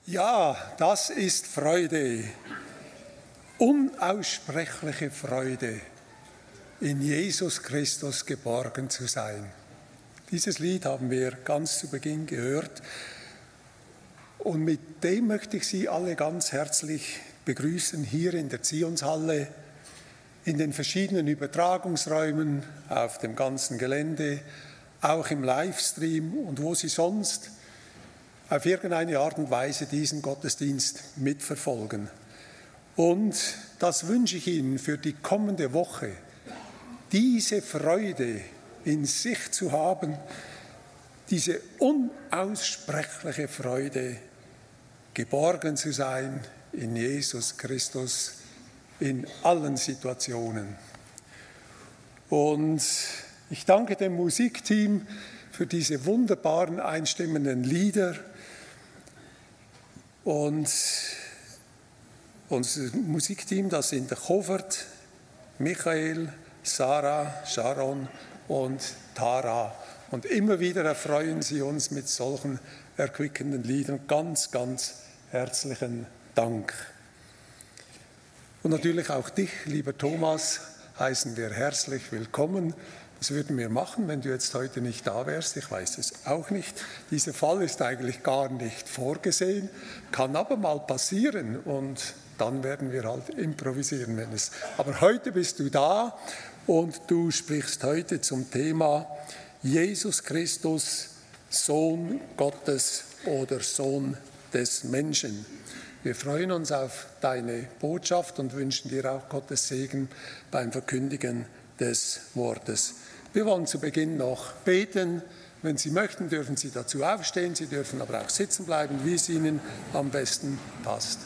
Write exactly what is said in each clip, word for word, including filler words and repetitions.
Ja, das ist Freude, unaussprechliche Freude, in Jesus Christus geborgen zu sein. Dieses Lied haben wir ganz zu Beginn gehört und mit dem möchte ich Sie alle ganz herzlich begrüßen hier in der Zionshalle, in den verschiedenen Übertragungsräumen, auf dem ganzen Gelände, auch im Livestream und wo Sie sonst auf irgendeine Art und Weise diesen Gottesdienst mitverfolgen. Und das wünsche ich Ihnen für die kommende Woche, diese Freude in sich zu haben, diese unaussprechliche Freude, geborgen zu sein in Jesus Christus in allen Situationen. Und ich danke dem Musikteam für diese wunderbaren einstimmenden Lieder. Und unser Musikteam, das sind der Chovert, Michael, Sarah, Sharon und Tara. Und immer wieder erfreuen sie uns mit solchen erquickenden Liedern. Ganz, ganz herzlichen Dank. Und natürlich auch dich, lieber Thomas, heißen wir herzlich willkommen. Das würden wir machen, wenn du jetzt heute nicht da wärst. Ich weiß es auch nicht. Dieser Fall ist eigentlich gar nicht vorgesehen, kann aber mal passieren und dann werden wir halt improvisieren, wenn es. Aber heute bist du da und du sprichst heute zum Thema Jesus Christus, Sohn Gottes oder Sohn des Menschen. Wir freuen uns auf deine Botschaft und wünschen dir auch Gottes Segen beim Verkündigen des Wortes. Wir wollen zu Beginn noch beten. Wenn Sie möchten, dürfen Sie dazu aufstehen. Sie dürfen aber auch sitzen bleiben, wie es Ihnen am besten passt.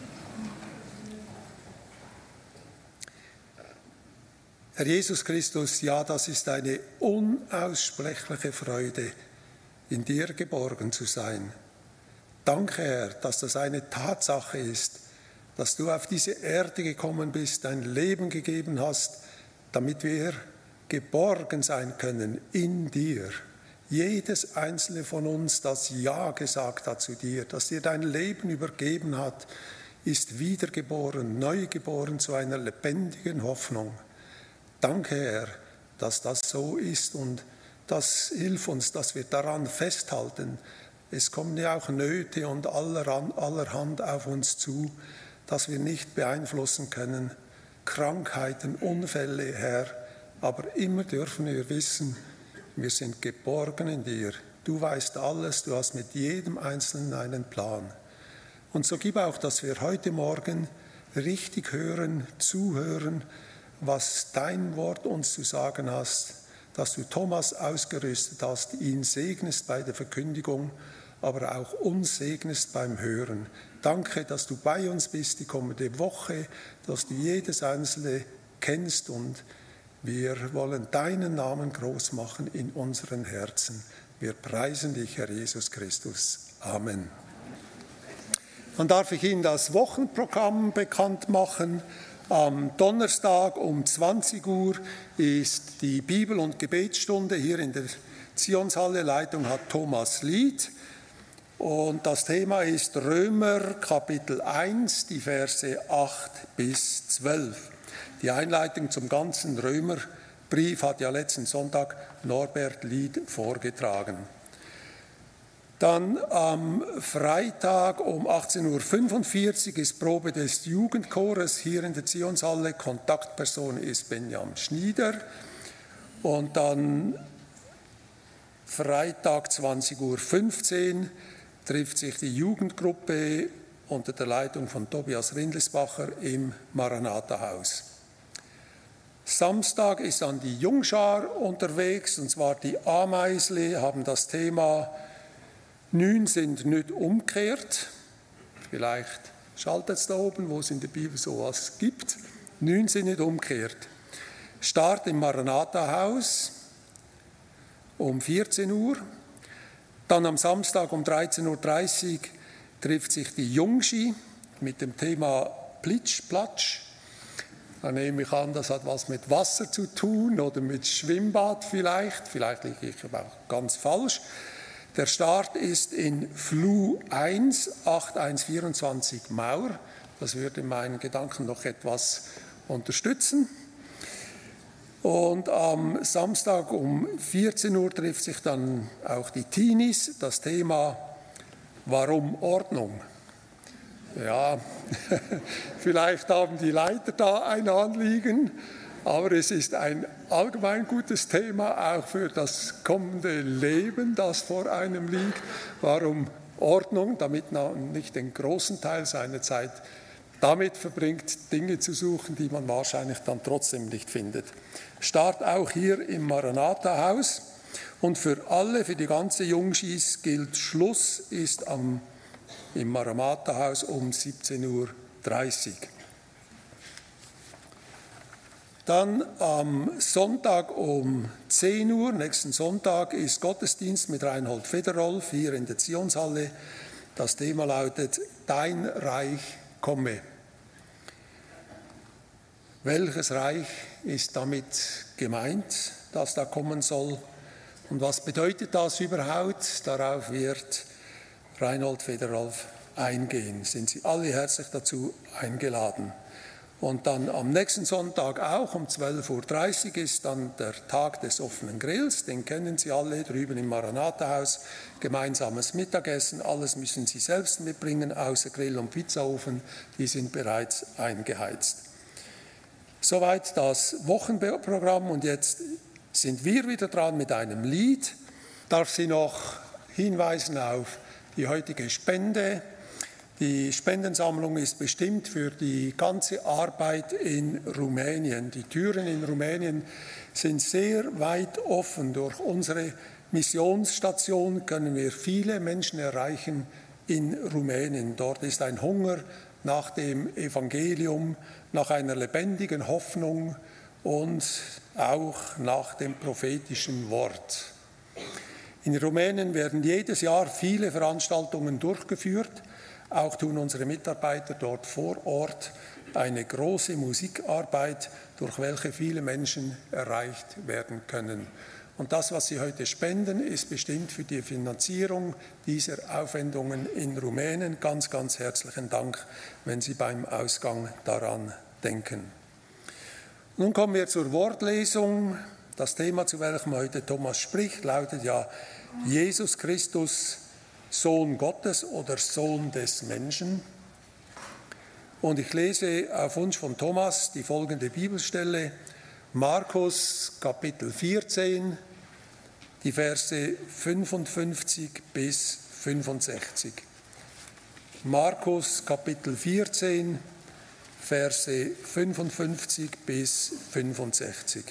Herr Jesus Christus, ja, das ist eine unaussprechliche Freude, in dir geborgen zu sein. Danke, Herr, dass das eine Tatsache ist, dass du auf diese Erde gekommen bist, dein Leben gegeben hast, damit wir geborgen sein können in dir. Jedes einzelne von uns, das Ja gesagt hat zu dir, das dir dein Leben übergeben hat, ist wiedergeboren, neugeboren zu einer lebendigen Hoffnung. Danke, Herr, dass das so ist und das hilft uns, dass wir daran festhalten. Es kommen ja auch Nöte und allerhand auf uns zu, dass wir nicht beeinflussen können. Krankheiten, Unfälle, Herr, aber immer dürfen wir wissen, wir sind geborgen in dir. Du weißt alles, du hast mit jedem Einzelnen einen Plan. Und so gib auch, dass wir heute Morgen richtig hören, zuhören, was dein Wort uns zu sagen hast, dass du Thomas ausgerüstet hast, ihn segnest bei der Verkündigung, aber auch uns segnest beim Hören. Danke, dass du bei uns bist die kommende Woche, dass du jedes Einzelne kennst und wir wollen deinen Namen groß machen in unseren Herzen. Wir preisen dich, Herr Jesus Christus. Amen. Dann darf ich Ihnen das Wochenprogramm bekannt machen. Am Donnerstag um zwanzig Uhr ist die Bibel- und Gebetsstunde hier in der Zionshalle. Leitung hat Thomas Lied. Und das Thema ist Römer Kapitel eins, die Verse acht bis zwölf. Die Einleitung zum ganzen Römerbrief hat ja letzten Sonntag Norbert Lied vorgetragen. Dann am Freitag um achtzehn Uhr fünfundvierzig ist Probe des Jugendchores hier in der Zionshalle. Kontaktperson ist Benjamin Schnieder. Und dann Freitag zwanzig Uhr fünfzehn trifft sich die Jugendgruppe unter der Leitung von Tobias Rindlisbacher im Maranatha-Haus. Samstag ist dann die Jungschar unterwegs, und zwar die Ameisle, haben das Thema «Nün sind nicht umkehrt». Vielleicht schaltet es da oben, wo es in der Bibel sowas gibt. «Nün sind nicht umkehrt». Start im Maranatha-Haus um vierzehn Uhr. Dann am Samstag um dreizehn Uhr dreißig trifft sich die Jungschi mit dem Thema Plitsch, Platsch. Da nehme ich an, das hat was mit Wasser zu tun oder mit Schwimmbad vielleicht. Vielleicht liege ich aber auch ganz falsch. Der Start ist in Flue eins, acht eins vierundzwanzig Mauer. Das würde meinen Gedanken noch etwas unterstützen. Und am Samstag um vierzehn Uhr trifft sich dann auch die Teenies. Das Thema: Warum Ordnung? Ja, vielleicht haben die Leiter da ein Anliegen, aber es ist ein allgemein gutes Thema, auch für das kommende Leben, das vor einem liegt. Warum Ordnung? Damit man nicht den großen Teil seiner Zeit damit verbringt, Dinge zu suchen, die man wahrscheinlich dann trotzdem nicht findet. Start auch hier im Maranatha-Haus. Und für alle, für die ganze Jungschis gilt, Schluss ist am, im Maranatha-Haus um siebzehn Uhr dreißig. Dann am Sonntag um zehn Uhr, nächsten Sonntag, ist Gottesdienst mit Reinhold Federolf hier in der Zionshalle. Das Thema lautet: Dein Reich komme. Welches Reich ist damit gemeint, das da kommen soll? Und was bedeutet das überhaupt? Darauf wird Reinhold Federolf eingehen. Sind Sie alle herzlich dazu eingeladen. Und dann am nächsten Sonntag auch um zwölf Uhr dreißig ist dann der Tag des offenen Grills. Den kennen Sie alle drüben im Maranatha-Haus. Gemeinsames Mittagessen, alles müssen Sie selbst mitbringen, außer Grill und Pizzaofen. Die sind bereits eingeheizt. Soweit das Wochenprogramm, und jetzt sind wir wieder dran mit einem Lied. Ich darf Sie noch hinweisen auf die heutige Spende. Die Spendensammlung ist bestimmt für die ganze Arbeit in Rumänien. Die Türen in Rumänien sind sehr weit offen. Durch unsere Missionsstation können wir viele Menschen erreichen in Rumänien. Dort ist ein Hunger nach dem Evangelium, nach einer lebendigen Hoffnung und auch nach dem prophetischen Wort. In Rumänien werden jedes Jahr viele Veranstaltungen durchgeführt. Auch tun unsere Mitarbeiter dort vor Ort eine große Musikarbeit, durch welche viele Menschen erreicht werden können. Und das, was Sie heute spenden, ist bestimmt für die Finanzierung dieser Aufwendungen in Rumänien. Ganz, ganz herzlichen Dank, wenn Sie beim Ausgang daran denken. Nun kommen wir zur Wortlesung. Das Thema, zu welchem heute Thomas spricht, lautet ja Jesus Christus, Sohn Gottes oder Sohn des Menschen. Und ich lese auf Wunsch von Thomas die folgende Bibelstelle: Markus Kapitel vierzehn, die Verse fünfundfünfzig bis fünfundsechzig. Markus Kapitel vierzehn, Verse fünfundfünfzig bis fünfundsechzig.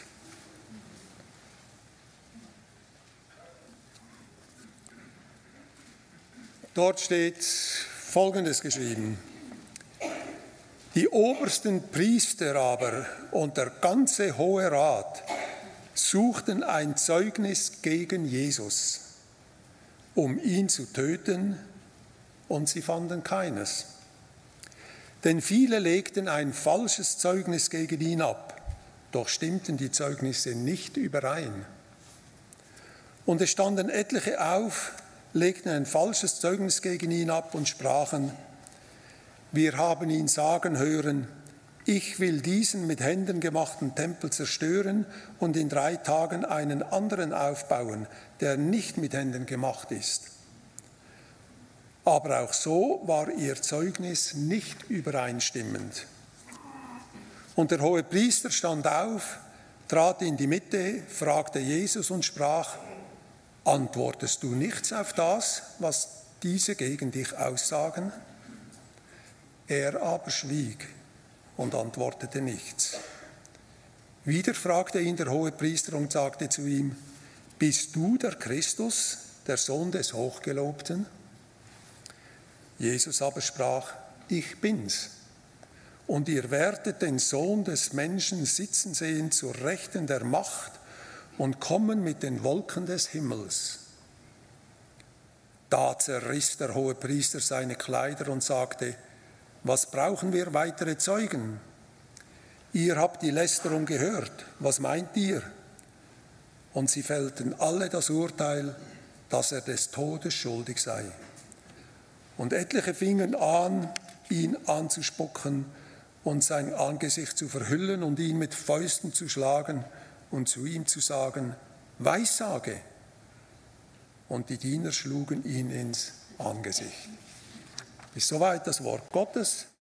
Dort steht Folgendes geschrieben: Die obersten Priester aber und der ganze Hohe Rat suchten ein Zeugnis gegen Jesus, um ihn zu töten, und sie fanden keines. Denn viele legten ein falsches Zeugnis gegen ihn ab, doch stimmten die Zeugnisse nicht überein. Und es standen etliche auf, legten ein falsches Zeugnis gegen ihn ab und sprachen: Wir haben ihn sagen hören, ich will diesen mit Händen gemachten Tempel zerstören und in drei Tagen einen anderen aufbauen, der nicht mit Händen gemacht ist. Aber auch so war ihr Zeugnis nicht übereinstimmend. Und der Hohepriester stand auf, trat in die Mitte, fragte Jesus und sprach: Antwortest du nichts auf das, was diese gegen dich aussagen? Er aber schwieg und antwortete nichts. Wieder fragte ihn der Hohepriester und sagte zu ihm: Bist du der Christus, der Sohn des Hochgelobten? Jesus aber sprach: Ich bin's. Und ihr werdet den Sohn des Menschen sitzen sehen zur Rechten der Macht und kommen mit den Wolken des Himmels. Da zerriss der Hohepriester seine Kleider und sagte: Was brauchen wir weitere Zeugen? Ihr habt die Lästerung gehört, was meint ihr? Und sie fällten alle das Urteil, dass er des Todes schuldig sei. Und etliche fingen an, ihn anzuspucken und sein Angesicht zu verhüllen und ihn mit Fäusten zu schlagen und zu ihm zu sagen: Weissage. Und die Diener schlugen ihn ins Angesicht. Bis soweit das Wort Gottes.